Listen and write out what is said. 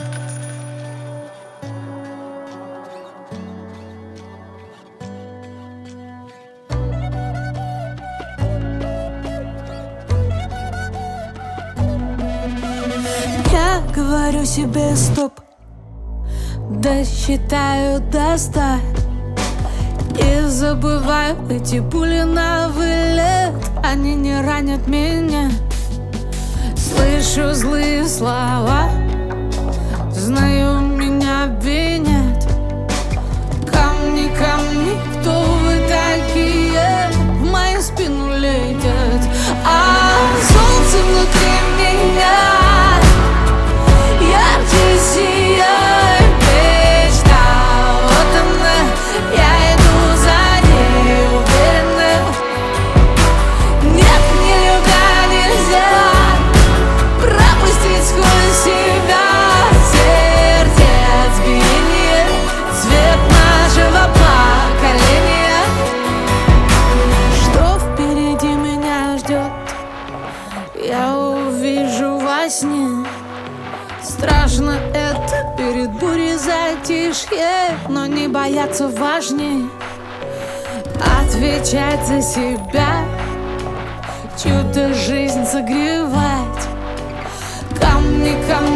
Я говорю себе стоп, досчитаю до 100 и забываю эти пули на вылет. Они не ранят меня. Слышу злые слова, знаю, меня обвинят. Камни, камни, кто вы такие? В мою спину летят, а солнце внутри меня ярче сияет мечта. Вот она, я иду за ней уверенно. Нет, не любя нельзя пропустить сквозь себя сердец биение, цвет нашего поколения. Что впереди меня ждет, я увижу во сне. Страшно это перед бурей затишье, но не бояться важней. Отвечать за себя, чью-то жизнь согревать. Камни, камни.